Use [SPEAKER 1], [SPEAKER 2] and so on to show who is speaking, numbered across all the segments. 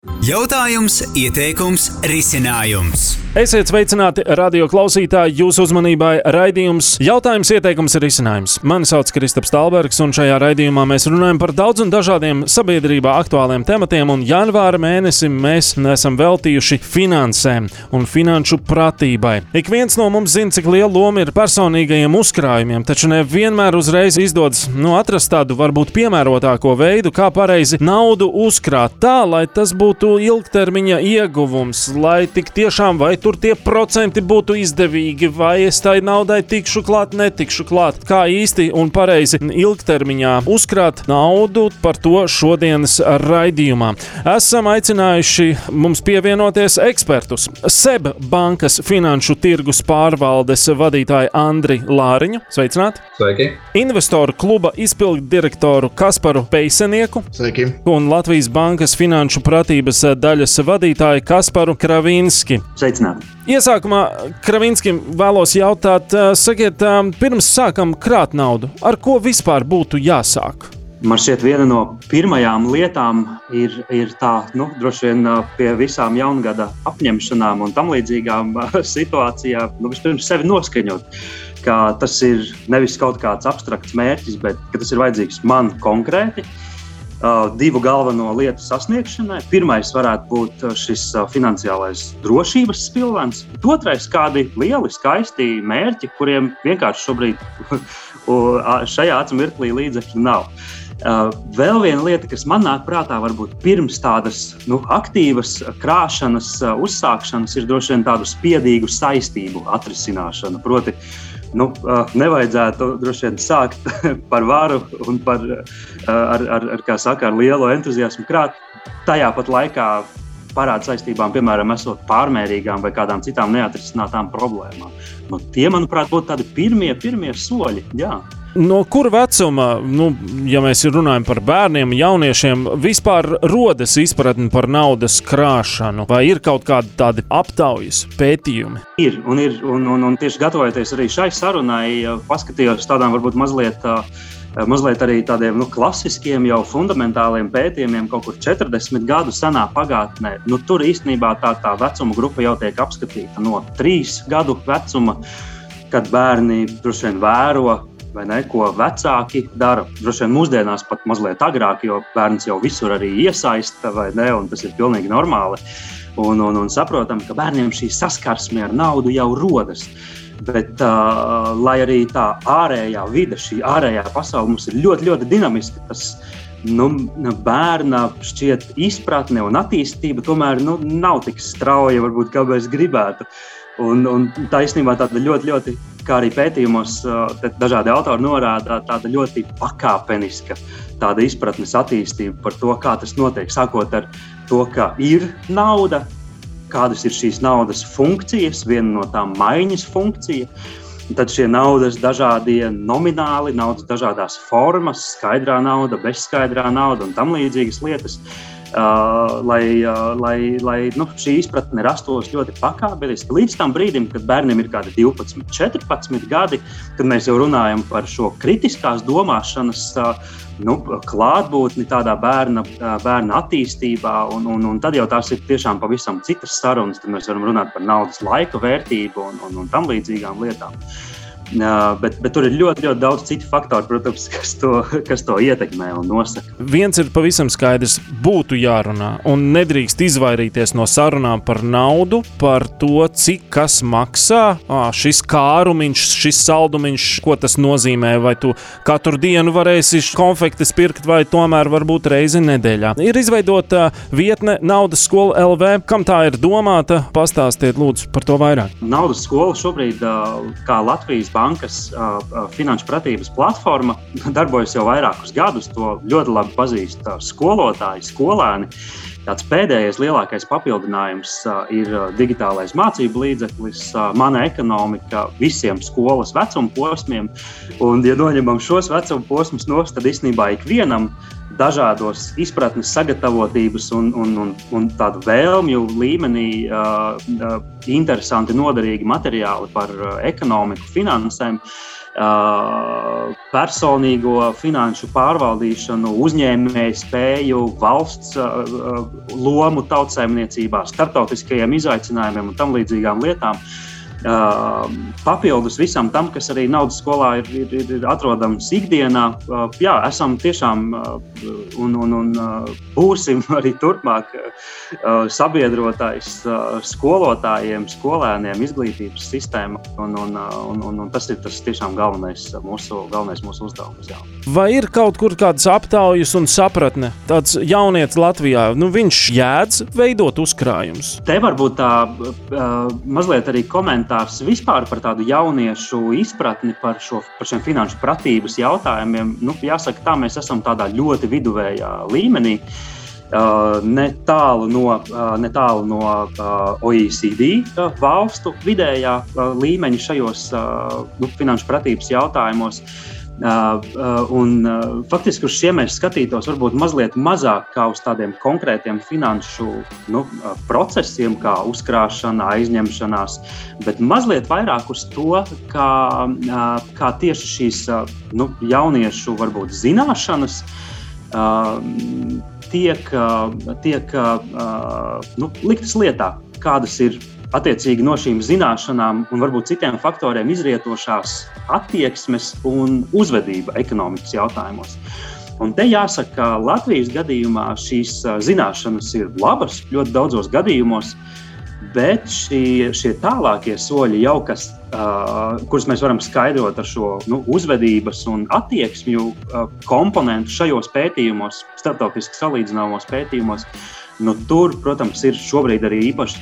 [SPEAKER 1] Jautājums, ieteikums, risinājums.
[SPEAKER 2] Esiet sveicināti, radio klausītāji, jūsu uzmanībai raidījums Jautājums, ieteikums, risinājums. Mani sauc Kristaps Talbergs, un šajā raidījumā mēs runājam par daudz un dažādiem sabiedrībā aktuāliem tematiem, un janvāra mēnesim mēs esam veltījuši finansēm un finanšu pratībai. Ik viens no mums zina, cik liela loma ir personīgajiem uzkrājumiem, taču nevienmēr uzreiz izdodas atrast tādu varbūt piemērotāko veidu, kā pareizi naudu uzkrāt tā, lai tas būtu ilgtermiņa ieguvums, lai tik tiešām vai tur tie procenti būtu izdevīgi, vai es tai naudai tikšu klāt, netikšu klāt. Kā īsti un pareizi ilgtermiņā uzkrāt naudu, par to šodienas raidījumā. Esam aicinājuši mums pievienoties ekspertus. SEB bankas finanšu tirgus pārvaldes vadītāju Andri Lāriņu. Sveicināti!
[SPEAKER 3] Sveiki!
[SPEAKER 2] Investoru kluba izpildu direktoru Kasparu Peisenieku.
[SPEAKER 3] Sveiki!
[SPEAKER 2] Un Latvijas bankas finanšu pratības daļas vadītāju Kasparu Kravinski.
[SPEAKER 4] Sveicināti!
[SPEAKER 2] Iesākumā Kravinskim vēlos jautāt, sakiet, pirms sākam krāt naudu, ar ko vispār būtu jāsāk?
[SPEAKER 4] Man šķiet, viena no pirmajām lietām ir tā, droši vien pie visām jaungada apņemšanām un tam līdzīgām situācijām, vispirms sevi noskaņot, ka tas ir nevis kaut kāds abstrakts mērķis, bet ka tas ir vajadzīgs man konkrēti. Divu galveno lietu sasniegšanai. Pirmais varētu būt šis finansiālais drošības spilvens. Otrais kādi lieli, skaisti mērķi, kuriem vienkārši šobrīd šajā mirklī līdzekļu nav. Vēl viena lieta, kas man nāk prātā, varbūt pirms tādas aktīvas krāšanas, uzsākšanas, ir droši vien tādu spiedīgu saistību atrisināšana. Proti, nevajadzētu droši vien sākt par varu un ar lielu entuziasmu krāt. Tajā pat laikā parāda saistībām, piemēram, esot pārmērīgām vai kādām citām neatrisinātām problēmām. Tie, manuprāt, būtu tādi pirmie soļi. Jā.
[SPEAKER 2] No kur vecuma, ja mēs runājam par bērniem, jauniešiem, vispār rodas izpratne par naudas krāšanu? Vai ir kaut kādi tādi aptaujas pētījumi?
[SPEAKER 4] Ir, un tieši gatavojoties arī šai sarunai, paskatījos tādām varbūt mazliet arī tādiem klasiskiem, jau fundamentāliem pētījumiem kaut kur 40 gadu senā pagātnē. Tur īstenībā tā vecuma grupa jau tiek apskatīta no 3 gadu vecuma, kad bērni droši vien vēro, vai ne, ko vecāki dara. Droši vien mūsdienās pat mazliet agrāk, jo bērns jau visur arī iesaista, vai ne, un tas ir pilnīgi normāli. Un saprotam, ka bērniem šī saskarsme ar naudu jau rodas. Bet, lai arī tā ārējā vide, šī ārējā pasaule mums ir ļoti, ļoti dinamiska, tas bērna šķiet izpratne un attīstība tomēr nav tik strauja, varbūt, kā mēs gribētu. Un tā īstenībā tāda ļoti, ļoti, kā arī pētījumos dažādi autori norāda, tāda ļoti pakāpeniska tāda izpratnes attīstība par to, kā tas notiek, sākot ar to, ka ir nauda, kādas ir šīs naudas funkcijas, viena no tām maiņas funkcija, tad šie naudas dažādie nomināli, naudas dažādās formas, skaidrā nauda, bezskaidrā nauda un tam līdzīgas lietas. Lai šī izpratne rastos ļoti pakāpeniski līdz tam brīdim, kad bērniem ir kādi 12, 14 gadi, kad mēs jau runājam par šo kritiskās domāšanas klātbūtni tādā bērna attīstībā, un tad jau tās ir tiešām pavisam citas sarunas, tad mēs varam runāt par naudas laika vērtību un tam līdzīgām lietām. Bet tur ir ļoti, ļoti daudz citu faktoru, protams, kas to ietekmē un nosaka.
[SPEAKER 2] Viens ir pavisam skaidrs, būtu jārunā un nedrīkst izvairīties no sarunām par naudu, par to, cik kas maksā, šis kārumiņš, šis saldumiņš, ko tas nozīmē, vai tu katru dienu varēsi konfektes pirkt, vai tomēr varbūt reizi nedēļā. Ir izveidota vietne Naudas skola LV, kam tā ir domāta, pastāstiet lūdzu par to vairāk.
[SPEAKER 4] Naudas skola šobrīd, kā Latvijas bankas finanšu pratības platforma, darbojas jau vairākus gadus, to ļoti labi pazīst skolotāji, skolēni. Tāds pēdējais lielākais papildinājums ir digitālais mācību līdzeklis, Mana ekonomika visiem skolas vecuma posmiem. Un, ja noņemam šos vecuma posmus nost, tad īstenībā ikvienam dažādos izpratnes sagatavotības un tādu vēlmju līmenī interesanti, noderīgi materiāli par ekonomiku, finansēm personīgo finanšu pārvaldīšanu, uzņēmēju spēju, valsts lomu tautsaimniecībā, starptautiskajiem izaicinājumiem un tam līdzīgām lietām. Papildus visam tam, kas arī naudas skolā ir atrodams ikdienā, esam tiešām un būsim arī turpmāk sabiedrotais skolotājiem, skolēniem, izglītības sistēma, un tas ir tas tiešām galvenais mūsu uzdevums. Jā.
[SPEAKER 2] Vai ir kaut kur kādas aptaujas un sapratne? Tāds jaunietis Latvijā, viņš jēdz veidot uzkrājumus?
[SPEAKER 4] Te varbūt tā mazliet arī komentārs vispār par tādu jauniešu izpratni par šiem finanšu pratības jautājumiem. Jāsaka, tā mēs esam tādā ļoti viduvējā līmenī, netālu no OECD valstu vidējā līmeņa šajos finanšu pratības jautājumos. Faktiski uz šiem mēs skatītos varbūt mazliet mazāk kā uz tādiem konkrētiem finanšu procesiem, kā uzkrāšana, aizņemšanās, bet mazliet vairāk uz to, kā tieši šīs jauniešu varbūt zināšanas tiek liktas lietā, kādas ir attiecīgi no šīm zināšanām un varbūt citiem faktoriem izrietošās attieksmes un uzvedība ekonomikas jautājumos. Un te jāsaka, ka Latvijas gadījumā šīs zināšanas ir labas ļoti daudzos gadījumos, bet šie tālākie soļi jau, kurus mēs varam skaidrot ar šo uzvedības un attieksmju komponentu šajos pētījumos, starptautiski salīdzināmos pētījumos, tur, protams, ir šobrīd arī īpaši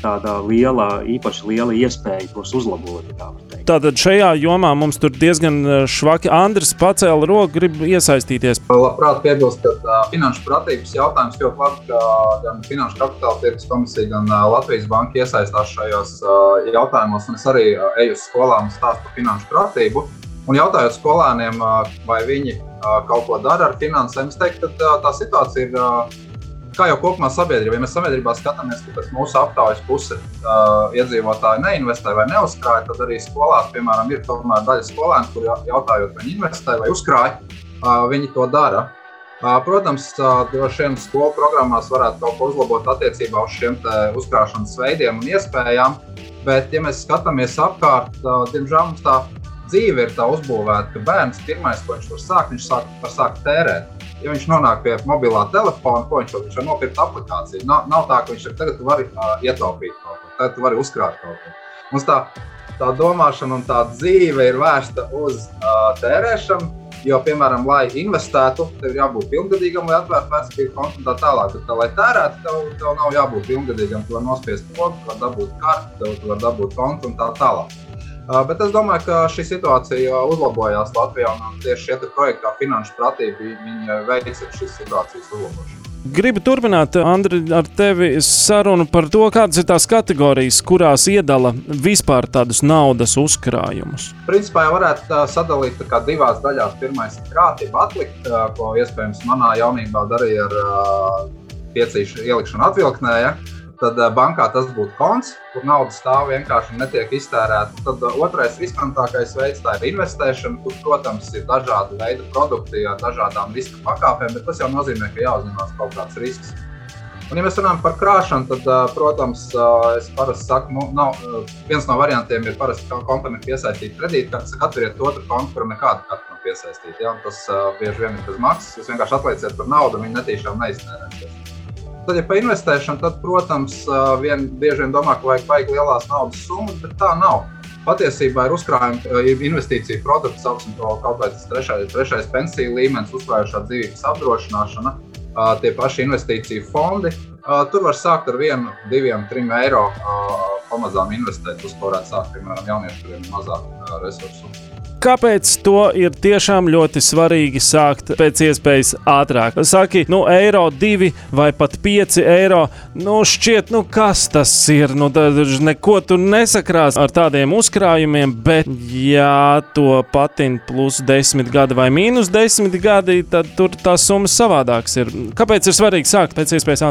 [SPEAKER 4] liela iespēja tos uzlabot.
[SPEAKER 2] Tātad šajā jomā mums tur diezgan švaki. Andris pacēla roku, grib iesaistīties.
[SPEAKER 3] Labprāt piebilst, ka finanšu pratības jautājums ļoti labi, ka gan Finanšu kapitāla tirgus komisija, gan Latvijas banka iesaistās šajos jautājumos, un es arī eju uz skolām un stāstu par finanšu pratību. Un jautājot skolēniem, vai viņi kaut ko dara ar finansēm, es teiktu, ka tā situācija ir kā jau kopumā sabiedrība. Ja mēs sabiedrībā skatāmies, ka pēc mūsu aptaujas puse iedzīvotāji neinvestē vai neuzkrāj, tad arī skolās, piemēram, ir tomēr daļa skolēnu, kur jautājot, vai viņi investē vai uzkrāj, viņi to dara. Protams, droši vien skolu programmās varētu kaut ko uzlabot attiecībā uz šiem uzkrāšanas veidiem un iespējām, bet, ja mēs skatāmies apkārt, diemžēl mums tā dzīve ir tā uzbūvēta, ka bērns pirmais, ko viņš var sākt tērēt. Ja viņš nonāk pie mobilā telefona, ko viņš var nopirkt aplikāciju. Nav tā, ka viņš tagad vari ietaupīt kaut ko, tagad vari uzkrāt kaut ko. Mums tā domāšana un tā dzīve ir vērsta uz tērēšanu, jo, piemēram, lai investētu, tev ir jābūt pilngadīgam, lai atvērtu vecpapīra kontu un tā tālāk. Bet, lai tērētu, tev nav jābūt pilngadīgam, tu var nospiest pogu, tu var dabūt karti, tu var dabūt kontu un tā tālāk. Bet es domāju, ka šī situācija uzlabojās Latvijā, un tieši šie projekti kā finanšu pratība, viņi veica šīs situācijas uzlabošanu.
[SPEAKER 2] Gribu turpināt, Andri, ar tevi sarunu par to, kādas ir tās kategorijas, kurās iedala vispār tādus naudas uzkrājumus.
[SPEAKER 3] Principā jau varētu sadalīt divās daļās. Pirmais ir krātība atlikt, ko iespējams manā jaunībā darīja ar piecīšu ielikšanu atvilknē. Ja? Tad bankā tas būtu konts, kur nauda stāv vienkārši un netiek iztērēta. Tad otrais riskantākais veids tā ir investēšana, kur, protams, ir dažādi veidi produkti ar dažādām riska pakāpēm, bet tas jau nozīmē, ka jāuzņemās kaut kāds risks. Un, ja mēs runājam par krāšanu, tad, protams, es parasti saku, viens no variantiem ir parasti kontam ir piesaistīt kredītkartes, atveriet otru kontu, kuram nekāda karta nav piesaistīta. Ja? Tas bieži vien ir bez maksas, jūs vienkārši atlieciet par naudu un viņi netīšām neiztērēsies. Tad, ja pa investēšanu, tad, protams, bieži vien domā, ka vajag lielās naudas summas, bet tā nav. Patiesībā ir investīcija produkts, sauksim to kaut vai tas trešais pensiju līmenis, uzkrājušā dzīvības apdrošināšana, tie paši investīciju fondi. Tur var sākt ar 1, 2, 3 eiro pamazām investēt, uz ko varētu sākt, piemēram, jaunieši, kuriem ir mazāk resursu.
[SPEAKER 2] Kāpēc to ir tiešām ļoti svarīgi sākt pēc iespējas ātrāk? Saki, eiro 2 vai pat 5 eiro, šķiet, kas tas ir? Neko tur nesakrās ar tādiem uzkrājumiem, bet ja to patina plus 10 gadi vai mīnus 10 gadi, tad tur tās summas savādākas ir. Kāpēc ir svarīgi sākt pēc iespējas ātrāk?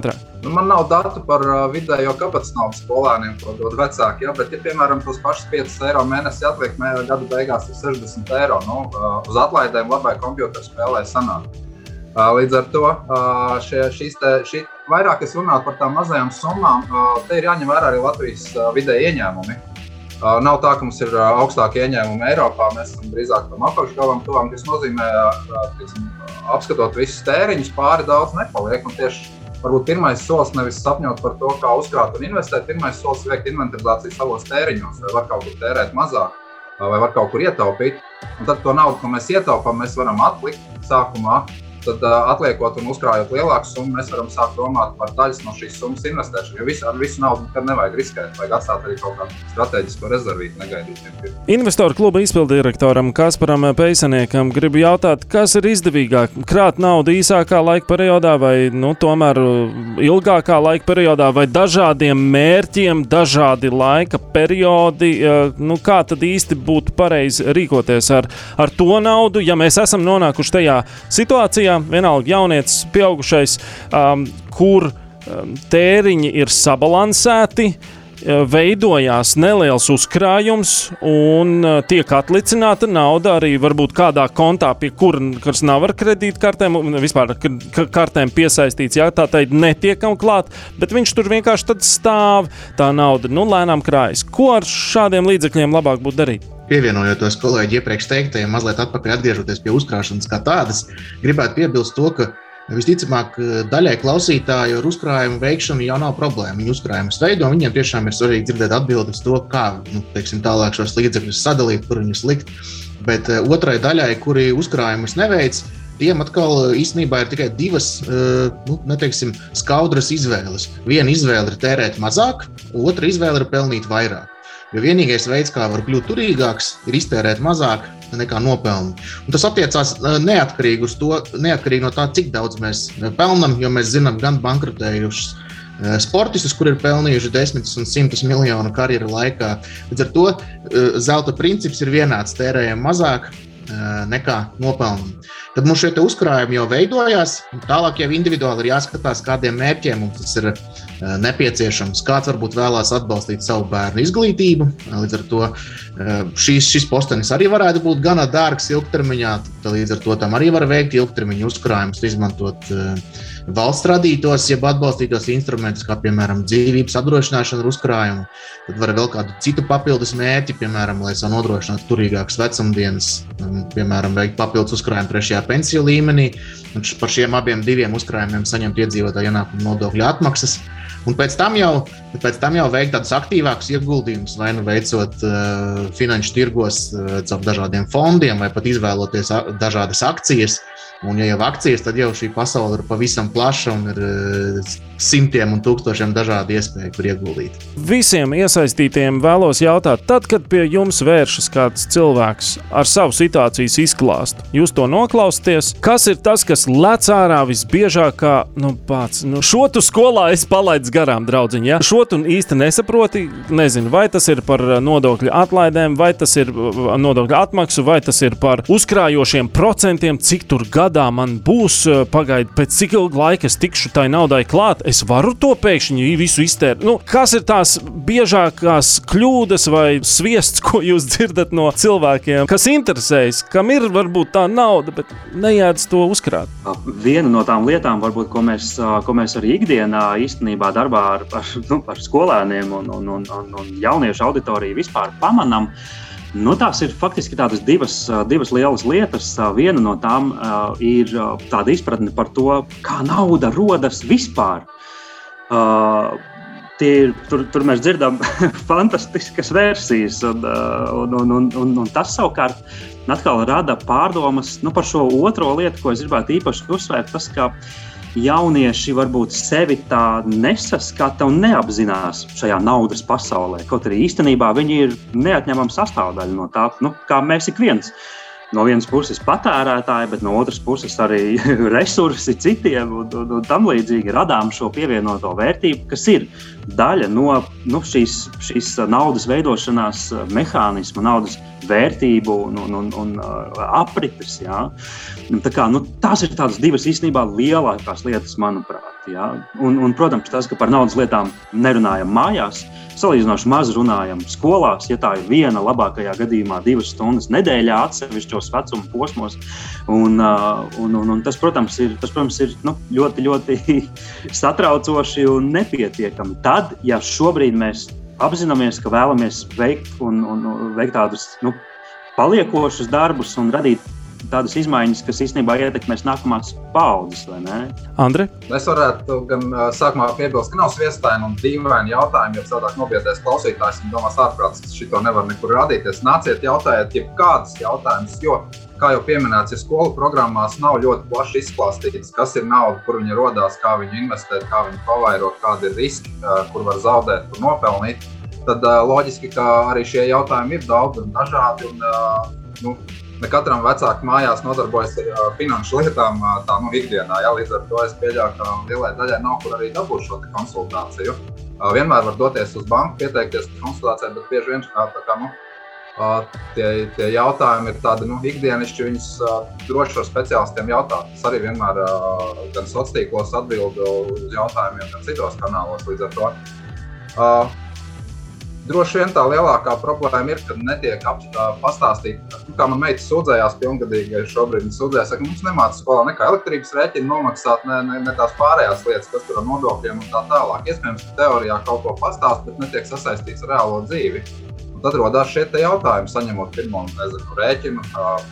[SPEAKER 3] Man nav datu par vidējo kabatas naudu skolēniem, ko dod vecāki, bet, ja, piemēram, tos pašus 5 eiro mēnesi atliek, gada beigās ir 60 eiro, uz atlaidēm labai kompjuterspēlē sanāk. Līdz ar to vairāk es runātu par tām mazajām summām, te ir jāņem vērā arī Latvijas vidēji ieņēmumi. Nav tā, ka mums ir augstākie ieņēmumi Eiropā, mēs esam drīzāk tam apakšgalam tuvām, kas nozīmē, apskatot visus tēriņus, pāri daudz nepaliek. Un tieši varbūt pirmais solis nevis sapņot par to, kā uzkrāt un investēt, pirmais solis veikt inventarizāciju savos tēriņos, vai var kaut kur tērēt mazāk, vai var kaut kur ietaupīt. Un tad to naudu, ko mēs ietaupām, mēs varam atlikt sākumā. Tad atliekot un uzkrājot lielāku summu, mēs varam sākt domāt par daļas no šīs summas investēšanu, jo ar visu naudu nekad nevajag riskēt, vajag atstāt arī kaut kādu strateģisko rezervīti negaidītiem.
[SPEAKER 2] Investoru kluba izpildirektoram Kasparam Peisaniekam gribu jautāt, kas ir izdevīgāk – krāt naudu īsākā laika periodā vai tomēr ilgākā laika periodā vai dažādiem mērķiem, dažādi laika periodi, kā tad īsti būtu pareizi rīkoties ar to naudu, ja mēs esam nonākuši tajā situācijā, vienalga jaunietis, pieaugušais, kur tēriņi ir sabalansēti, veidojās neliels uzkrājums un tiek atlicināta nauda arī varbūt kādā kontā, pie kuras nav ar kredītkartēm, vispār kartēm piesaistīts, tā teikt, netiekam klāt, bet viņš tur vienkārši tad stāv, tā nauda, lēnām krājas. Ko ar šādiem līdzekļiem labāk būtu darīt?
[SPEAKER 5] Pievienojoties kolēģi iepriekš teiktajiem, mazliet atpakaļ atgriežoties pie uzkrāšanas kā tādas, gribētu piebilst to, ka visticamāk daļai klausītāju ar uzkrājumu veikšanu jau nav problēma. Viņi uzkrājumus veido, viņiem tiešām ir svarīgi dzirdēt atbildes to, kā tālāk šos līdzekļus sadalīt, kur viņus likt. Bet otrai daļai, kuri uzkrājumus neveic, tiem atkal īstenībā ir tikai divas skaudras izvēles. Viena izvēle ir tērēt mazāk, otra izvēle ir pelnīt vairāk. Jo vienīgais veids, kā var kļūt turīgāks, ir iztērēt mazāk nekā nopelni. Un tas attiecās neatkarīgi no tā, cik daudz mēs pelnam, jo mēs zinām gan bankrotējušus sportistus, kur ir pelnījuši 10 un 100 miljonu karjeru laikā. Līdz ar to zelta princips ir vienāds, tērējam mazāk nekā nopelnam. Tad mums šie uzkrājumi jau veidojās, tālāk jau individuāli ir jāskatās, kādiem mērķiem mums tas ir nepieciešams. Kāds varbūt vēlās atbalstīt savu bērnu izglītību, līdz ar to šis postenis arī varētu būt gana dārgs ilgtermiņā, līdz ar to tam arī var veikt ilgtermiņu uzkrājumus, izmantot valsts radītos, jeb atbalstītos instrumentus, kā piemēram dzīvības apdrošināšana ar uzkrājumu. Tad var vēl kādu citu papildus mērķi, piemēram, lai savu nodrošinātu turīgākas vecumdienas, piemēram, veikt papildus uzkrājumu 3. pensiju līmenī, un par šiem abiem diviem uzkrājumiem saņemt iedzīvotāju ienākumu nodokļu atmaksas. Un pēc tam jau veikt tādus aktīvākus ieguldījumus, vai veicot finanšu tirgos caur dažādiem fondiem, vai pat izvēloties dažādas akcijas. Un ja jau akcijas, tad jau šī pasaule ir pavisam plaša un ir simtiem un tūkstošiem dažādu iespēju, kur ieguldīt.
[SPEAKER 2] Visiem iesaistītiem vēlos jautāt, tad, kad pie jums vēršas kāds cilvēks ar savu situācijas izklāstu, jūs to noklausties, kas ir tas, kas lec ārā visbiežāk, šo tu skolā es palaidu garām, draudziņi, ja? Šo tu īsti nesaproti, nezinu, vai tas ir par nodokļu atlaidēm, vai tas ir nodokļu atmaksu, vai tas ir par uzkrājošiem procentiem, cik tur gadā man būs, pagaidi, pēc cik ilgu laiku es tikšu tai naudai klāt, es varu to pēkšņi visu iztērt. Kas ir tās biežākās kļūdas vai sviests, ko jūs dzirdat no cilvēkiem, kas interesējas, kam ir varbūt tā nauda, bet nejēdz to uzkrāt?
[SPEAKER 4] Viena no tām lietām, varbūt, ko mēs arī ikdienā īstenībā darbā ar skolēniem un jauniešu auditoriju vispār pamanam, tās ir faktiski tādas divas lielas lietas. Viena no tām ir tāda izpratne par to, kā nauda rodas vispār. Tur mēs dzirdam fantastiskas versijas, un tas savukārt atkal rada pārdomas par šo otro lietu, ko es gribētu īpaši uzsvērt, tas, ka jaunieši varbūt sevi tā nesaskata un neapzinās šajā naudas pasaulē. Kaut arī īstenībā viņi ir neatņemama sastāvdaļa no tā, kā mēs ik viens. No vienas puses patērētāji, bet no otras puses arī resursi citiem un tam līdzīgi radām šo pievienoto vērtību, kas ir daļa no šīs naudas veidošanās mehānisma, naudas vērtību un aprites. Jā. Tā kā, tās ir tādas divas īstenībā lielākās lietas, manuprāt. noteikti. Ja? Un, protams, tas, ka par naudas lietām nerunājam mājās, salīdzinoši maz runājam skolās, ja tā ir viena, labākajā gadījumā 2 stundas nedēļā atsevišķos vecuma posmos. Un tas, protams, ir ļoti, ļoti satraucoši un nepietiekami. Tad, ja šobrīd mēs apzināmies, ka vēlamies veikt tādus paliekošus darbus un radīt tādas izmaiņas, kas īstenībā ietekmēs nākamās paaudzes, vai ne?
[SPEAKER 2] Andri?
[SPEAKER 3] Es varētu gan sākumā piebilst, ka nav sviestaini un dīvaini jautājumi, jo savādāk nobiedēs klausītājs un domās ārprāts, ka šito nevar nekur rādīties. Nāciet jautājiet jebkādas jautājumus, jo, kā jau pieminēts, ja skolu programmās nav ļoti plaši izklāstīts, kas ir nauda, kur viņa rodās, kā viņu investēt, kā viņu pavairot, kādi ir riski, kur var zaudēt, kur nopelnīt, tad loģiski, ka arī šie jautājumi ir daudz un dažādi un, ne katram vecāku mājās nodarbojas ar finanšu lietām ikdienā. Ja? Līdz ar to es pieļauju, ka lielai daļai nav kur arī dabūt šo konsultāciju. Vienmēr var doties uz banku, pieteikties konsultācijai, bet bieži vien tie jautājumi ir tādi ikdienišķi, viņus droši ar speciālistiem jautāt. Es arī vienmēr gan sociālos atbildu uz jautājumiem, gan citos kanālos līdz ar to. Droši vien tā lielākā problēma ir, kad netiek pastāstīta, kā man meita sūdzējās pilngadīgai šobrīd. Viņa sūdzējās, ka mums nemāca skolā nekā elektrības rēķinu nomaksāt, ne tās pārējās lietas, kas tur ar nodokļiem un tā tālāk. Iespējams, ka teorijā kaut ko pastāst, bet netiek sasaistīts ar reālo dzīvi. Un tad rodās šie te jautājumi, saņemot pirmo rēķinu,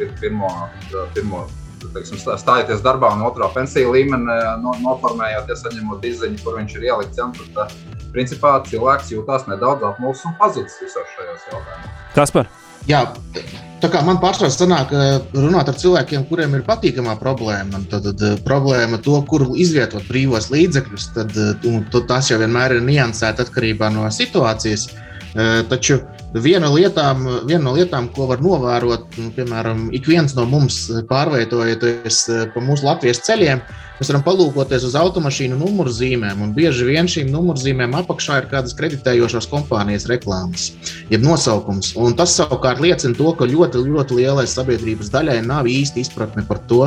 [SPEAKER 3] pirmo stājoties darbā un otrā pensiju līmeni, noformējoties, saņemot izziņu, kur viņš ir ielikts. Tad, principā, cilvēks jūtās nedaudz apmulsis un pazudis visos šajos jautājumos.
[SPEAKER 2] Kaspar?
[SPEAKER 5] Jā, tā kā man pārsvarā sanāk runāt ar cilvēkiem, kuriem ir patīkamā problēma, tad problēma to, kur izvietot brīvos līdzekļus, tad tas jau vienmēr ir niansēta atkarībā no situācijas. Taču viena no lietām, ko var novērot, piemēram, ik viens no mums pārvietojoties pa mūsu Latvijas ceļiem, mēs varam palūkoties uz automašīnu numurzīmēm, un bieži vien šīm numurzīmēm apakšā ir kādas kreditējošās kompānijas reklāmas, jeb nosaukums. Un tas savukārt liecina to, ka ļoti, ļoti lielai sabiedrības daļai nav īsti izpratne par to,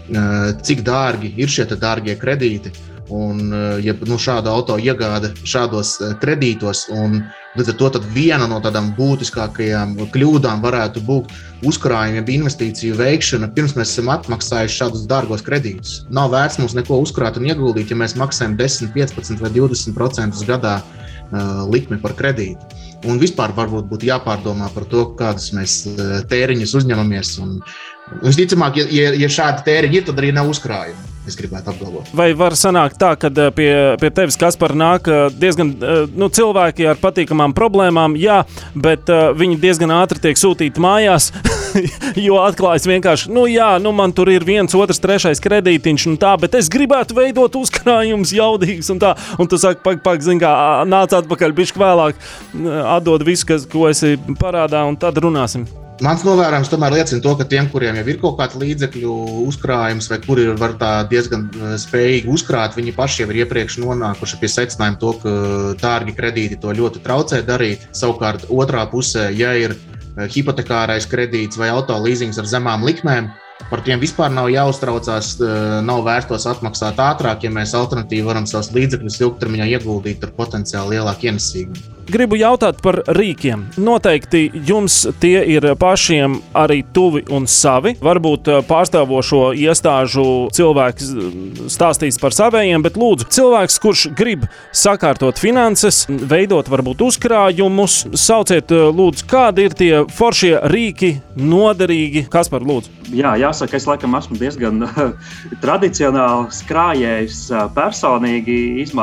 [SPEAKER 5] cik dārgi ir šie dārgie kredīti. Un, ja šāda auto iegāde šādos kredītos, un līdz ar to tad viena no tādām būtiskākajām kļūdām varētu būt uzkrājuma, investīciju veikšana, pirms mēs esam atmaksājuši šādus dārgos kredītus. Nav vērts mums neko uzkrāt un ieguldīt, ja mēs maksājam 10, 15 vai 20% gadā likmi par kredītu. Un vispār varbūt būtu jāpārdomā par to, kādas mēs tēriņus uzņemamies. Un visticamāk, ja šādi tēriņi ir, tad arī nav uzkrājumi. Es gribētu apgalvot.
[SPEAKER 2] Vai var sanākt tā, ka pie tevis, Kaspar, nāk diezgan cilvēki ar patīkamām problēmām, jā, bet viņi diezgan ātri tiek sūtīti mājās, jo atklājas vienkārši, man tur ir 1, 2, 3 kredītiņš un tā, bet es gribētu veidot uzkrājumus jaudīgus un tā, un tu saki, nāc atpakaļ bišķi vēlāk, atdod visu, ko esi parādā, un tad runāsim.
[SPEAKER 5] Mans novērojums tomēr liecina to, ka tiem, kuriem jau ir kaut kāds līdzekļu uzkrājums vai kuri var tā diezgan spējīgi uzkrāt, viņi paši jau ir iepriekš nonākuši pie secinājuma to, ka dārgi kredīti to ļoti traucē darīt. Savukārt otrā pusē, ja ir hipotekārais kredīts vai auto līzings ar zemām likmēm, par tiem vispār nav jāuztraucās, nav vērtos atmaksāt ātrāk, ja mēs alternatīvi varam savus līdzekļus ilgtermiņā ieguldīt ar potenciāli lielāku ienesīgumu.
[SPEAKER 2] Gribu jautāt par rīkiem. Noteikti jums tie ir pašiem arī tuvi un savi. Varbūt pārstāvošo iestāžu cilvēks stāstīs par savējiem, bet lūdzu, cilvēks, kurš grib sakārtot finanses, veidot varbūt uzkrājumus, sauciet lūdzu, kādi ir tie foršie rīki, noderīgi. Kaspar, lūdzu.
[SPEAKER 4] Jā, jāsaka, es laikam esmu diezgan tradicionāls krājējs. Personīgi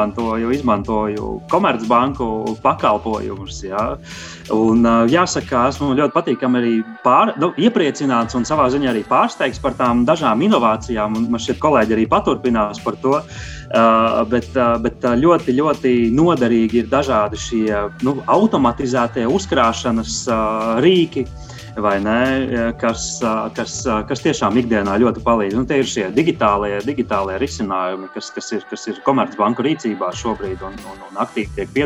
[SPEAKER 4] izmantoju Komercbanku pakalpojumus. Jā. Un jāsaka, esmu ļoti patīkami arī iepriecināts un savā ziņā arī pārsteigts par tām dažām inovācijām. Un man šķiet, kolēģi arī paturpinās par to. Bet ļoti, ļoti noderīgi ir dažādi šie automatizētie uzkrāšanas rīki, vai ne, kas tiešām ikdienā ļoti palīdz. Tie ir šie digitālie risinājumi, kas ir Komercbanku rīcībā šobrīd un aktīvi tiek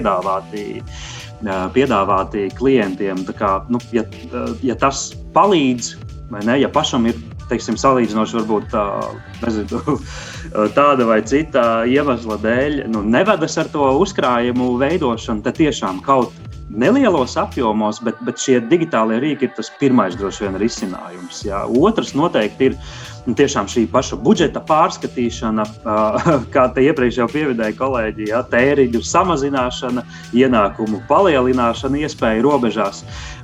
[SPEAKER 4] piedāvāti klientiem. Tā kā, ja tas palīdz, vai ne, ja pašam ir teiksim, salīdzinoši varbūt nezinu, tāda vai cita iemesla dēļ nevedas ar to uzkrājumu veidošanu, tad tiešām kaut nelielos apjomos, bet šie digitālie rīki ir tas pirmais droši vien risinājums. Jā. Otrs noteikti ir tiešām šī paša budžeta pārskatīšana, kā te iepriekš jau pievidēja kolēģi, jā, tēriņu samazināšana, ienākumu palielināšana iespēju robežās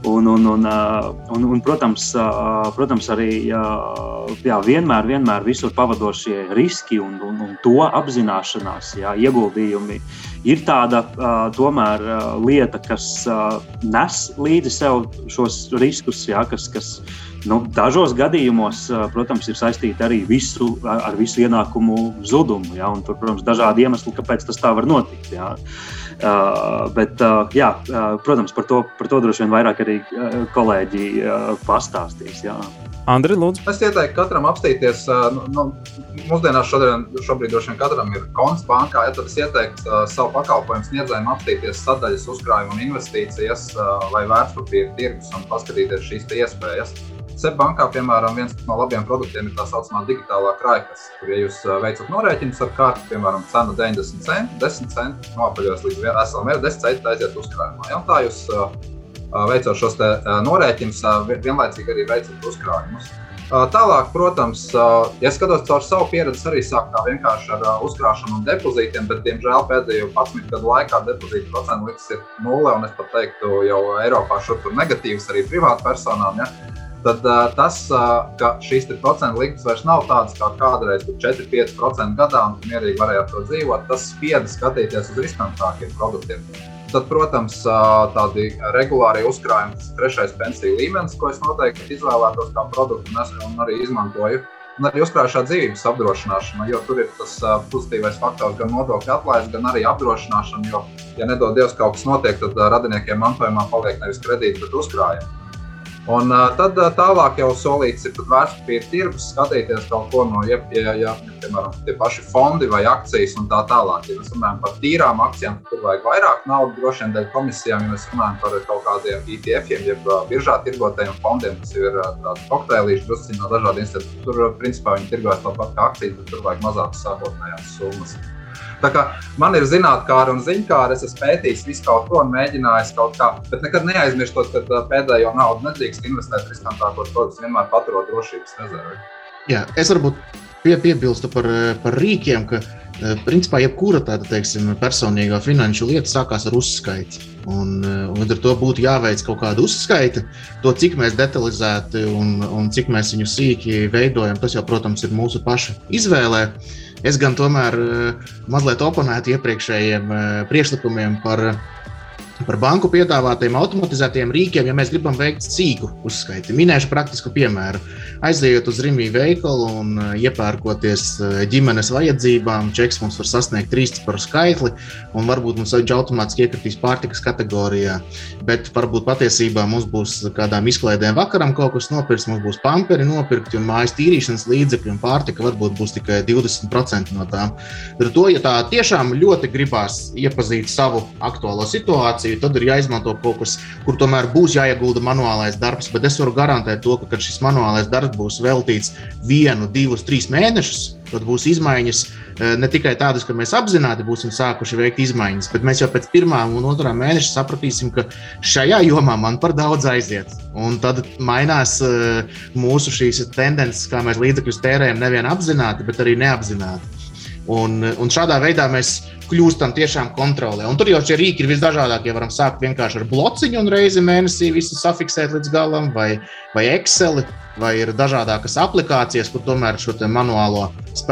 [SPEAKER 4] un protams arī jā, vienmēr visur pavadošie riski un to apzināšanās, jā, ieguldījumi ir tāda tomēr lieta, kas nes līdzi sev šos riskus, jā, kas dažos gadījumos, protams, ir saistīti arī ar visu ienākumu zudumu, jā, un tur, protams, dažādi iemesli, kāpēc tas tā var notikt, jā. Bet, jā, protams, par to droši vien vairāk arī kolēģi pastāstīs, jā.
[SPEAKER 2] Andri, lūdzu.
[SPEAKER 3] Es ieteiktu katram apstīties, mūsdienās šobrīd droši vien katram ir konts bankā, ja tad es ieteiktu savu pakalpojumu sniedzējiem apstīties sadaļas uzkrājuma un investīcijas vai vērtspapīra tirgus un paskatīties šīs te iespējas. SEB bankā, piemēram, viens no labiem produktiem ir tā saucamā digitālā krājkas, kur, ja jūs veicat norēķinus ar karti, piemēram, cena 90 centi, 10 centi, nopaļos līdz esalam 10 centi aiziet uzkrājumā. Ja? Tā jūs veicot šos te norēķinus, vienlaicīgi arī veicat uzkrājumus. Tālāk, protams, ja skatos caur savu pieredzi, arī sāk tā vienkārši ar uzkrāšanu un depozītiem, bet, diemžēl, pēdējo 11 gadu laikā depozītu procentu likmes ir 0, un es pat teiktu jau Eiropā šur tur negatīvas arī privātu personām, ja? Tad tas, ka šīs procentu likmes vairs nav tādas kā kādreiz 4-5% gadā un mierīgi varēja ar to dzīvot, tas spieda skatīties uz riskantākiem produktiem. Tad, protams, tādi regulāri uzkrājumi, tas trešais pensiju līmenis, ko es noteikti izvēlētos kā produktu un arī izmantoju. Un arī uzkrājušā dzīvības apdrošināšana, jo tur ir tas pozitīvais faktors gan nodokļu atlaides, gan arī apdrošināšana, jo, ja nedod Dievs kaut kas notiek, tad radiniekiem mantojumā paliek nevis kredīti, bet uzkrājumi. Un tad tālāk jau solīts ir vērtspapīra tirgus, skatīties kaut ko no, piemēram, tie paši fondi vai akcijas un tā tālāk. Ja mēs runājam par tīrām akcijām, tad tur vajag vairāk naudu, droši vien dēļ komisijām, ja mēs runājam par kaut kādiem ETF-iem, jeb biržā tirgotajiem fondiem, kas ir tādi kokteilīši drusciņi no dažādi institūti. Tur, principā, viņi tirgojas tāpat kā akcijas, bet tur vajag mazākas sākotnējās summas. Tā kā man ir zinātkāri un ziņkāri, es esmu pētījis visu kaut ko un mēģinājis kaut kā, bet nekad neaizmirstot, ka pēdējo naudu nedrīkst investēt riskantākos produktus, vienmēr paturot drošības rezervi.
[SPEAKER 5] Jā, es varbūt piebilstu par rīkiem, ka principā jebkura tāda, teiksim, personīgā finanšu lieta sākās ar uzskaiti. Un ar to būtu jāveic kaut kāda uzskaita. To, cik mēs detalizēti un cik mēs viņu sīki veidojam, tas jau, protams, ir mūsu paša izvēlē. Es gan tomēr mazliet oponētu iepriekšējiem priekšlikumiem par banku piedāvātajiem automatizētiem rīkiem, ja mēs gribam veikt sīku uzskaiti. Minēšu praktisku piemēru. Aizejot uz Rimi veikalu un iepērkoties ģimenes vajadzībām, čeks mums var sasniegt 3 ciparu skaitli un varbūt mums viņš automātiski iekritīs pārtikas kategorijā. Bet varbūt patiesībā mums būs kādām izklaidēm vakaram kaut kas nopirks, mums būs pamperi nopirkti un mājas tīrīšanas līdzekļi un pārtika varbūt būs tikai 20% no tām. Ar to, ja tā tiešām ļoti gribās iepazīt savu aktuālo situāciju, tad ir jāizmanto kaut kas, kur tomēr būs jāiegulda manuālais darbs, bet es varu garantēt to, ka, kad šis manuālais darbs būs veltīts 1, 2, 3 mēnešus, tad būs izmaiņas ne tikai tādas, ka mēs apzināti būsim sākuši veikt izmaiņas, bet mēs jau pēc 1. un 2. mēneša sapratīsim, ka šajā jomā man par daudz aiziet. Un tad mainās mūsu šīs tendences, kā mēs līdzekļus tērējam nevien apzināti, bet arī neapzināti. Un šādā veidā mēs kļūstam tiešām kontrolē. Un tur jau šie rīki ir visdažādākie. Varam sākt vienkārši ar blociņu un reizi mēnesī visu safiksēt līdz galam, vai Exceli, vai ir dažādākas aplikācijas, kur tomēr šo te manuālo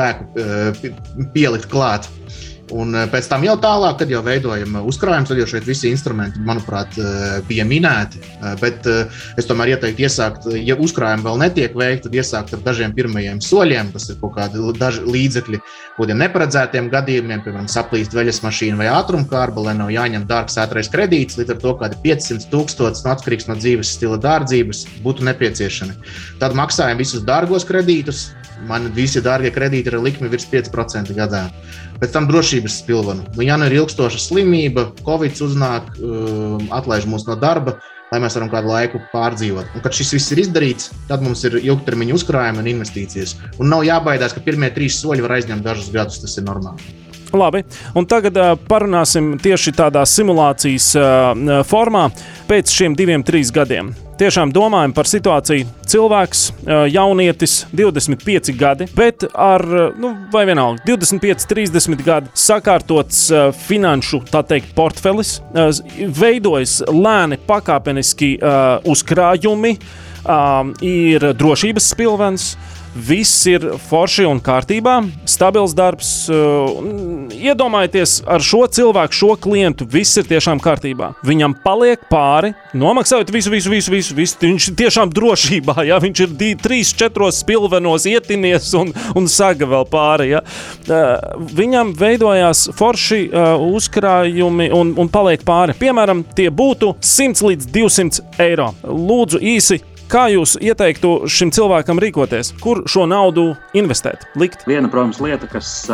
[SPEAKER 5] spēku pielikt klāt. Un pēc tam jau tālāk, kad jau veidojam uzkrājumus, tad jau šeit visi instrumenti, manuprāt, bija minēti. Bet es tomēr ieteiktu iesākt, ja uzkrājumi vēl netiek veikti, tad iesākt ar dažiem pirmajiem soļiem. Tas ir kaut kādi daži līdzekļi kādiem neparedzētiem gadījumiem, piemēram, saplīst veļas mašīna vai ātrumkārba, lai nav jāņem dārgs ātrais kredīts, līdz ar to kādi 500,000 atkarīgs no dzīves stila dārdzības būtu nepieciešami. Tad maksājam visus dārgos kredītus. Man visi dārgie kredīti ir likmi virs 5% gadā. Pēc tam drošības spilvenu. Ja nu ir ilgstoša slimība, Covid uznāk, atlaiž mūs no darba, lai mēs varam kādu laiku pārdzīvot. Un, kad šis viss ir izdarīts, tad mums ir ilgtermiņa uzkrājumi un investīcijas. Un nav jābaidās, ka pirmie 3 soļi var aizņemt dažus gadus, tas ir normāli.
[SPEAKER 2] Labi, un tagad parunāsim tieši tādā simulācijas formā pēc šiem 2-3 gadiem. Tiešām domājam par situāciju. Cilvēks, jaunietis, 25 gadi, bet ar, vai vienalga, 25, 30 gadi sakārtots finanšu, tā teikt, portfelis, veidojas lēni pakāpeniski uzkrājumi, ir drošības spilvens, viss ir forši un kārtībā, stabils darbs. Iedomājieties, ar šo cilvēku, šo klientu, viss ir tiešām kārtībā. Viņam paliek pāri, nomaksājot visu. Viņš ir tiešām drošībā, ja? Viņš ir 3-4 spilvenos ietinies un saga vēl pāri. Ja? Viņam veidojās forši uzkrājumi un paliek pāri. Piemēram, tie būtu 100 līdz 200 eiro. Lūdzu īsi, kā jūs ieteiktu šim cilvēkam rīkoties? Kur šo naudu investēt, likt?
[SPEAKER 4] Viena, protams, lieta,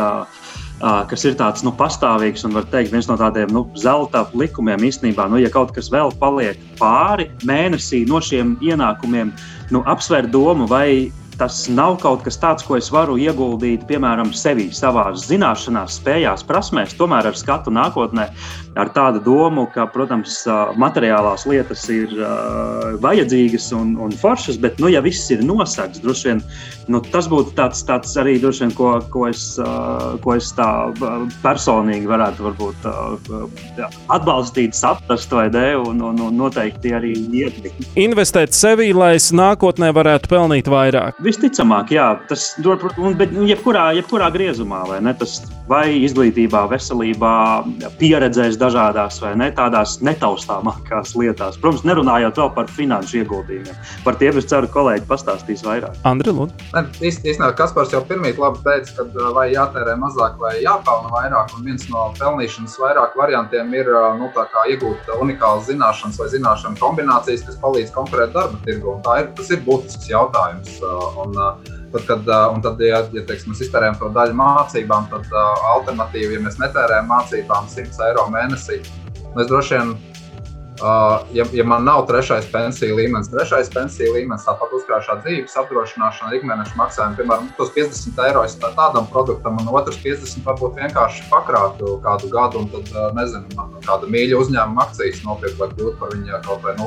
[SPEAKER 4] kas ir tāds pastāvīgs un var teikt viens no tādiem zelta likumiem īstenībā, ja kaut kas vēl paliek pāri mēnesī no šiem ienākumiem, apsver domu, vai tas nav kaut kas tāds, ko es varu ieguldīt, piemēram, sevī, savās zināšanās, spējās, prasmēs, tomēr ar skatu nākotnē, ar tādu domu, ka, protams, materiālās lietas ir vajadzīgas un foršas, bet, ja viss ir nosegts, droši vien, tas būtu tāds arī, droši vien, ko es tā personīgi varētu varbūt atbalstīt, saprast, vai ne, un noteikti arī ietlikt.
[SPEAKER 2] Investēt sevī, lai es nākotnē varētu pelnīt vairāk.
[SPEAKER 4] Visticamāk, jā, tas bet jebkurā griezumā, vai ne? Tas vai izglītībā, veselībā, pieredzēs dažādās vai ne, tādās netaustāmākās lietās. Protams, nerunājot vēl par finanšu ieguldījumiem. Par tiem, es ceru, kolēģi pastāstīs vairāk.
[SPEAKER 2] Andri, lūdzu.
[SPEAKER 3] Īstenībā Kaspars jau pirmīt labi teica, ka vai jātērē mazāk vai jāpelna vairāk, un viens no pelnīšanas vairāk variantiem ir tā kā iegūt unikālas zināšanas vai zināšanu kombinācijas, kas palīdz konkurēt darba tirgu. Un tas ir būtisks jautājums. Tad, ja teiksim, mēs iztērējam to daļu mācībām, tad alternatīvi, ja mēs netērējam mācībām 100 eiro mēnesī, mēs droši vien, ja man nav trešais pensiju līmenis, tāpat uzkrājušā dzīves apdrošināšana, ikmēneša maksājumi, piemēram, tos 50 eiro es tādam produktam, un otrs 50 varbūt vienkārši pakrātu kādu gadu, un tad, kādu mīļu uzņēmumu akcijas nopirkt, lai kļūt par viņa kaut vai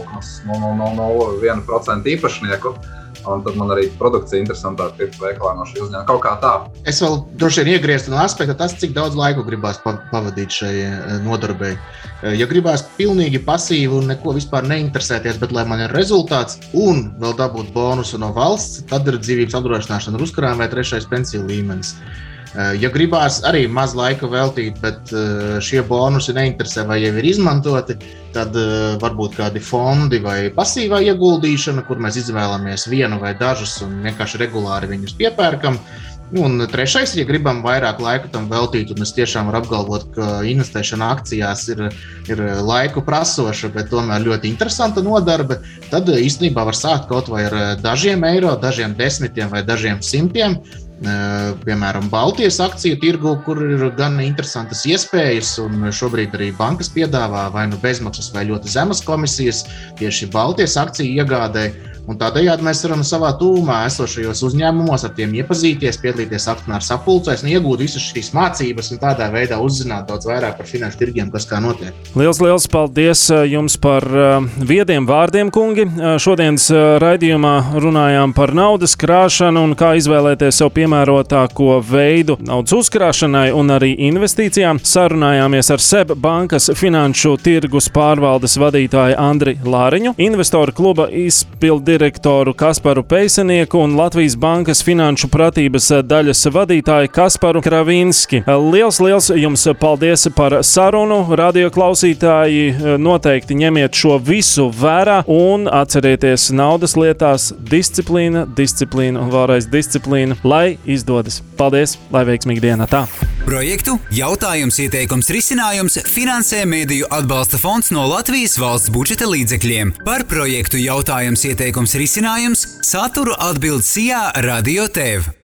[SPEAKER 3] 0,001% īpašnieku. Un tad man arī produkcija interesantāk pirkt veikalā no šī uzņēmuma. Kaut kā tā.
[SPEAKER 5] Es vēl droši vien iegrieztu no aspekta tas, cik daudz laiku gribās pavadīt šai nodarbei. Ja gribās pilnīgi pasīvi un neko vispār neinteresēties, bet lai man ir rezultāts un vēl dabūt bonusu no valsts, tad ir dzīvības apdrošināšana ar uzkrājumu vai trešais pensiju līmenis. Ja gribās arī maz laika veltīt, bet šie bonusi neinteresē vai jau ir izmantoti, tad varbūt kādi fondi vai pasīvā ieguldīšana, kur mēs izvēlamies vienu vai dažus un vienkārši regulāri viņus piepērkam. Un trešais, ja gribam vairāk laiku tam veltīt, un es tiešām varu apgalvot, ka investēšana akcijās ir laiku prasoša, bet tomēr ļoti interesanta nodarbe, tad īstenībā var sākt kaut vai ar dažiem eiro, dažiem desmitiem vai dažiem simtiem. Piemēram, Baltijas akciju tirgu, kur ir gan interesantas iespējas, un šobrīd arī bankas piedāvā vai bezmaksas vai ļoti zemas komisijas tieši Baltijas akciju iegādē. Un tādējādi mēs varam savā tūmā esošajos uzņēmumos ar tiem iepazīties, piedalīties akcionāru sapulcēs, iegūt visas šīs mācības un tādā veidā uzzināt daudz vairāk par finanšu tirgiem, kas kā notiek.
[SPEAKER 2] Liels paldies jums par viediem vārdiem, kungi. Šodienas raidījumā runājām par naudas krāšanu un kā izvēlēties sev piemērotāko veidu naudas uzkrāšanai un arī investīcijām. Sarunājāmies ar SEB bankas finanšu tirgus pārvaldes vadītāju Andri Lāriņu, investoru kluba izpildirektoru Kasparu Peisenieku un Latvijas bankas finanšu pratības daļas vadītāju Kasparu Kravīnski. Liels jums paldies par sarunu. Radio klausītāji, noteikti ņemiet šo visu vērā un atcerieties naudas lietās disciplīna un vēlreiz disciplīna, lai izdodas. Paldies, lai veiksmīga diena tā.
[SPEAKER 1] Projektu jautājums, ieteikums, risinājums finansē Mediju atbalsta fonds no Latvijas valsts budžeta līdzekļiem. Par projektu jautājums, ieteikums, risinājums saturu atbild Sijā Radio TV.